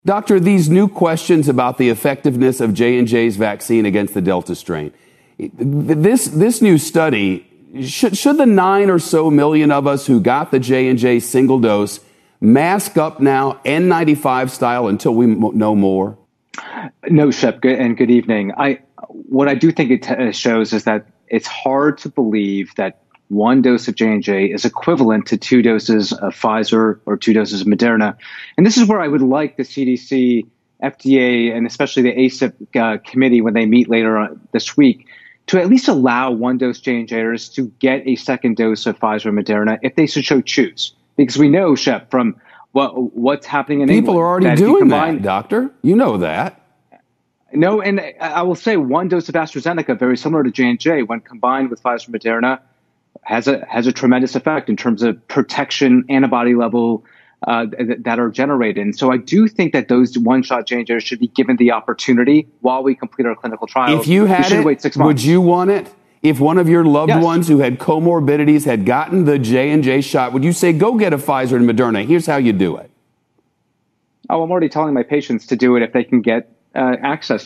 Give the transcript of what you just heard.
Doctor, these new questions about the effectiveness of J&J's vaccine against the Delta strain. This new study, should the 9 or so million of us who got the J&J single dose mask up now N95 style until we know more? No, Shep, and good evening. What I do think it shows is that it's hard to believe that one dose of J&J is equivalent to 2 doses of Pfizer or 2 doses of Moderna. And this is where I would like the CDC, FDA, and especially the ACIP committee when they meet later on this week to at least allow 1-dose J&Jers to get a second dose of Pfizer or Moderna if they so choose. Because we know, Shep, from what's happening in People England, are already doing that, Doctor. You know that. No, and I will say 1 dose of AstraZeneca, very similar to J&J, when combined with Pfizer and Moderna, has a tremendous effect in terms of protection, antibody level that are generated. And so I do think that those one-shot J&Jers should be given the opportunity while we complete our clinical trials. If you had it, wait 6 months. Would you want it? If one of your loved ones who had comorbidities had gotten the J&J shot, would you say, go get a Pfizer and Moderna? Here's how you do it. Oh, I'm already telling my patients to do it if they can get access